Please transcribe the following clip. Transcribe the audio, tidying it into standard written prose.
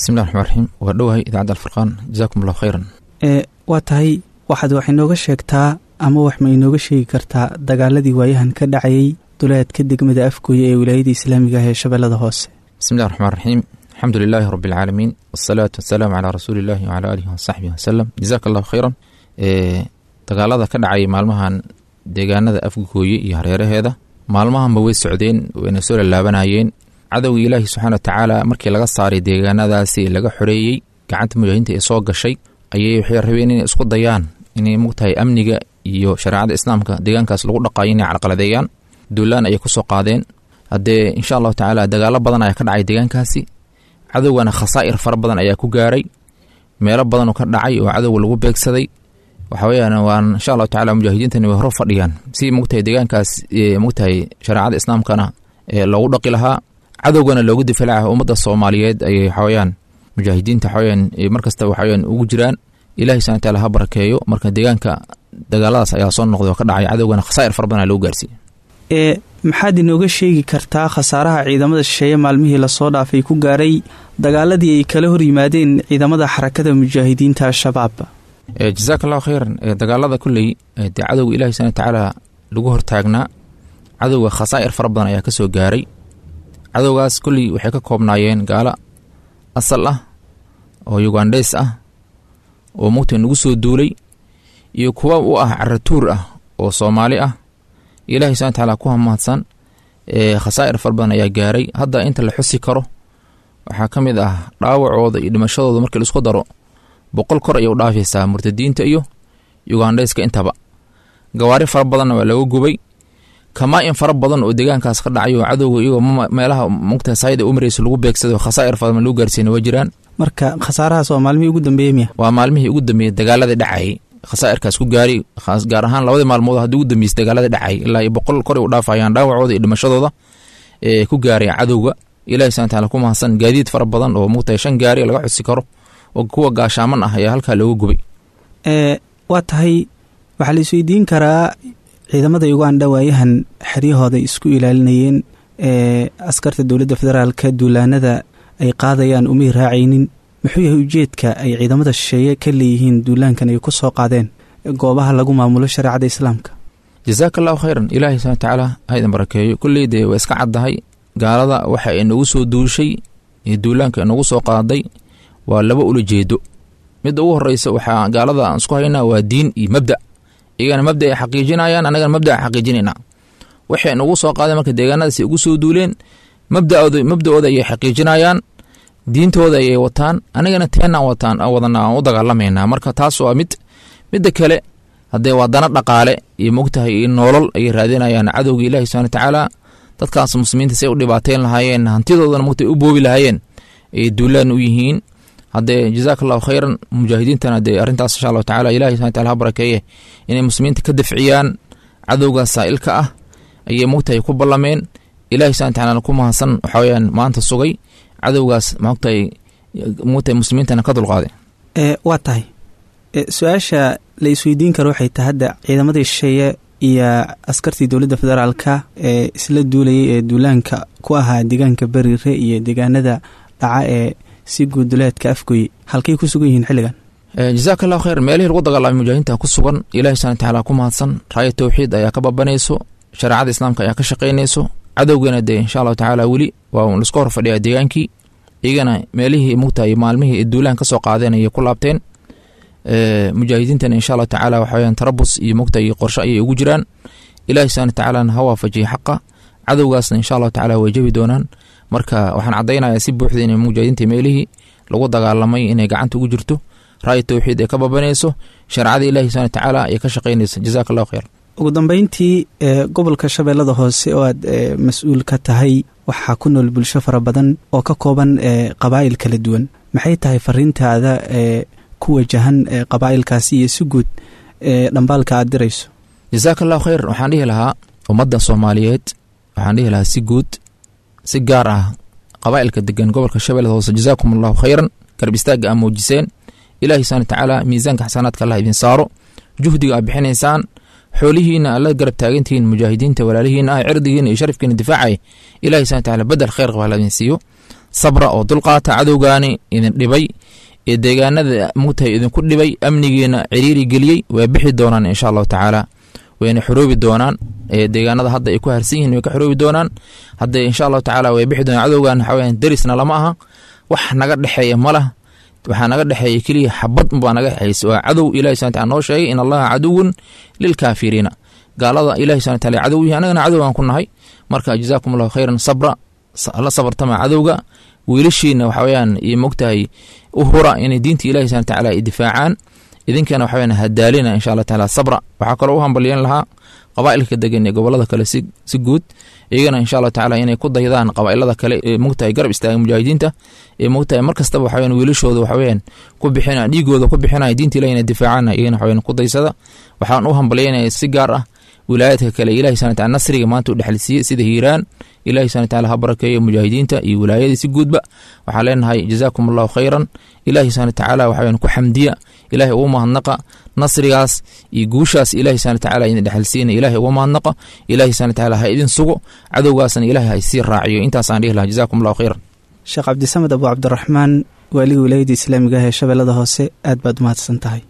bismillahi raxmaan raxiim. waa dhowahay idaacadda alfurqaan, jazaakum allahu khayran. waa tahay waxaad wax inooga sheegtaa ama wax ma inooga sheegi kartaa dagaaladii waayahan ka dhacayay duleedka degmada afgooye ee wilaayada islaamiga ah ee shabeellada hoose? bismillahi raxmaan raxiim. alxamdu lilaahi rabbi alcaalamiin, wasalaatu wasalaamu calaa rasuulillahi wacalaa aalihi wasaxbihi wasalam. jazaaka allahu khayran. dagaalada ka dhacayay maalmahan deegaanada afgooye iyo hareeraheeda maalmahanba way socdeen, wayna soo lalaabanayeen. cadowga ilaahi subxaana wa tacaala markii laga saaray deegaanadaasi laga xoreeyey, gacanta mujaahidiinta ee soo gashay, ayay waxay rabeen inay isku dayaan inay mugtahay amniga iyo shareecada islaamka deegaankaas lagu dhaqaayo inay carqaladeeyaan. duulaan ayay ku soo qaadeen. haddee insha allahu tacaala dagaalo badan ayaa ka dhacay deegaankaasi. cadowgana khasaa'ir fara badan ayaa ku gaaray, meelo badanoo ka dhacay oo cadowga lagu beegsaday. waxa weyaan waan insha allahu tacala mujaahidiintani way hor fadhiyaan si mugtahay deegaankaas mugtahay shareecada islaamkana loogu dhaqi lahaa, cadowgana loogu difaaca ummadda Soomaaliyeed. ayay waxaweyaan mujaahidiinta waxaweyaan markasta waxaweyaan ugu jiraan. ilaahay subxaana wa tacaala ha barakeeyo. marka deegaanka dagaaladaas ayaa soo noqday oo ka dhacay, cadowgana khasaa'ir fara badan loo gaarsiiyey. maxaad inooga sheegi kartaa khasaaraha ciidamada shisheeye maalmihii lasoo dhaafay ku gaaray dagaaladii ay kala hor yimaadeen ciidamada xarakada mujaahidiinta al-shabaab? jazaaka allahu khayran. dagaalada kulley dee cadowga ilaahay subxaana wa tacaala lagu hortaagnaa, cadowga khasaa'ir fara badan ayaa ka soo gaaray. cadowgaas kulley waxay ka koobnaayeen gaalo asal ah oo yugandheys ah oo mugtay nagu soo duulay, iyo kuwa u ah caratuur ah oo Soomaali ah. ilaahay subxaana wa tacaala ku mahadsan. khasaa'ir fara badan ayaa gaaray. hadda inta la xusi karo waxaa ka mid ah dhaawacooda iyo dhimashadooda markii laisku daro 100 kor ayay u dhaafaysaa murtadiinta iyo yugandheyska intaba. gawaari fara badanna waa laga gubay. kamaa-in fara badan oo deegaankaas ka dhacay oo cadowga iyagoo meelaha mugtaha saayida u maraysa lagu beegsaday oo khasaa'ir fara badan lagu gaarsiina waa jiraan. marka khasaarahaas waa maalmihii ugu dambeeyey miya? waa maalmihii ugu dambeeyey dagaalada dhacayay khasaa'irkaas ku gaari, gaar ahaan 2 maalmood haddii ugu dambeysay dagaalada dhacay ilaa 100 kor ay u dhaafayaan dhaawacooda iyo dhimashadooda ku gaaray cadowga. ilaahay subxaana wa tacaala ku mahadsan. gaadiid fara badan oo mugtahay 5 gaari laga xusi karo oo kuwa gaashaaman ah ayaa halkaa looga gubay. waa tahay waxaa la isweydiin karaa ciidamada Uganda waayahan xeryahooda isku ilaalinayeen, askarta dowladda federaalka duulaanada ay qaadayaan umay raacaynin. muxuu yahay ujeedka ay ciidamada shisheeye ka leeyihiin duulaankan ay ku soo qaadeen goobaha lagu maamulo shareecada islaamka? jazaaka allahu khayran. ilaahay subxaana wa tacaala ha idin barakeeyo. kulley dee waa iska caddahay gaalada waxa ay nagu soo duushay iyo duulaanka nagu soo qaaday waa 2 ulajeedo. midda ugu horeysa waxaa gaalada aan isku haynaa waa diin iyo mabda. iyagana mabda ay xaqiijinayaan, annagana mabda ay xaqiijinaynaa. waxay nagu soo qaadeen marka deegaanadaasi ugu soo duuleen, mabda'ooda ayay xaqiijinayaan, diintooda ayay wataan, annagana teenaan wadanaa aan u dagaalamaynaa. marka taas waa midda kale haddee waa dana dhaqaale iyo mogtahay iyo nolol ayay raadinayaan cadowga ilaahi subxaana wa tacaala. dadkaas muslimiinta say u dhibaateyn lahaayeen, hantidoodana mogtay u boobi lahaayeen ayay duulaan u yihiin. haddee jazaaka allahu khayran. mujaahidiintana dee arrintaas insha allahu tacala ilahi subxana wa taala ha barakeeye inay muslimiinta ka dafciyaan cadowgaas saa'ilka ah ayay mogtahay ku ballameen. ilahi subxana wa tacaala ku mahadsan waxaa weyaan maanta sugay cadowgaas mogtahay muslimiintana ka dulqaaday. waa tahay su-aasha la isweydiin karo waxay tahay hadda ciidamadii shisheeye iyo askartii dowladda federaalka ee isla duulayay ee duulaanka ku ahaa deegaanka bariire iyo deegaanada dhaca ee si guuduleedka afgooye halkay ku sugan yihiin xilligan? jazaaka allahu khayr. meelihii lagu dagaalamay mujaahidiinta ku sugan. ilaahi subxana wa tacaala ku mahadsan. raaya tawxiid ayaa ka babanayso, shareecada islaamka ayaa ka shaqaynayso. cadowgana dee insha allahu tacaala weli waa laisku hor fadhiyaa deegaankii. iyagana meelihii mugtahay maalmihii duulaan ka soo qaadeen ayay ku laabteen. mujaahidiintana insha allahu tacaala waxaweyaan tarabus iyo mugtahay iyo qorshe ayay ugu jiraan. ilaahi subxana wa tacaalana ha waafajiyay xaqa. cadowgaasna insha allahu tacaala way jabi doonaan. marka waxaan caddaynayaa si buuxda inay mujaahidiinta meelihii lagu dagaalamay inay gacanta ugu jirto, raaya tawxiid ay ka babanayso, shareecada ilaahi subxana wa tacaala ay ka shaqaynayso. jazaaka allahu khayr. ugu dambeyntii gobolka shabeellada hoose oo aad mas-uul ka tahay waxaa ku nool bulsho fara badan oo ka kooban qabaa'il kala duwan. maxay tahay fariintaada ku wajahan qabaa'ilkaasi iyo si guud dhambaalka aad dirayso? jazaaka allahu khayr. waxaan dhihi lahaa ummadda Soomaaliyeed, waxaan dhihi lahaa si guud si gaar ah qabaa'ilka degan gobolka shabeellada hoose, jazaakum allahu khayran. garab istaaga aa muujiseen. ilaahi subxana wa tacaala miisaanka xasanaadka allah idin saaro. juhdiga aad bixinaysaan, xoolihiina alla garab taagantihiin mujaahidiinta walaalihiina ah, cirdigiina iyo sharafkiina difaacay. ilaahi subxana wa tacaala badal khayr qaba alla idin siiyo. sabra oo dulqaata cadowgaani idin dhibay ee deegaanada mugtahay idinku dhibay amnigiina ciriiri geliyey way bixi doonaan insha allahu tacaala wayna xoroobi doonaan deegaanada hadda ay ku harsan yihiin way ka xoroobi doonaan hadda insha allahu tacaala way bixi doonaan cadowgan waxaa weyaan derisna lama aha wax naga dhexeeya malah waxaa naga dhexeeya keliya xabad unbaa naga dhexeysa waa cadow ilahi subhana taala noo sheegay in allaha caduwun lilkaafiriina gaalada ilahi subhana taala cadow yihi annagana cadowgaan ku nahay marka jazaakum allahu khayran sabra la sabartama cadowga wiilashiina waxa weyaan iyo mogtahay u hura inay diinta ilahi subhana taala ay difaacaan idinkana waxa weyaan hadaalina insha allah taala sabra waxaa kaloo u hambalyan lahaa qabaa'ilka degan ee gobolada kale si guud iyagana insha allah tacaala inay ku daydaan qabaa'ilada kale ee mogtahay garab istaaga mujaahidiinta ee mogtahay mar kastaba waxa weyaan wiilashooda waxa weyaan ku bixina dhiigooda ku bixinaya diinta ilahi inay difaacaan iyagana waxa weyaan ku daysada waxaan u hambalyanaya si gaar ah wilaayadka kale ilahi subhana taala nasriga maanta u dhexalsiiyey sida hiiraan ilahi subhana taala ha barakeeyo mujaahidiinta iyo wilaayadii si guudba waxaan leenahay jazaakum allahu khayran ilahi subhana tacaala waxa weyaan ku xamdiya ilahi ugu mahadnaqa nasrigaas iyo guushaas ilahi subhana tacaala idin dhexalsiina ilahi ugu mahadnaqa ilahi subhana tacaala ha idin sugo cadowgaasna ilahi ha isii raaciyo intaasaan dhihi lahaa jazaakum allahu khayran sheekh cabdisamed abu cabdiraxmaan waaliga wilaayadda islaamiga ah ee shabeellada hoose aad baad umahadsan tahay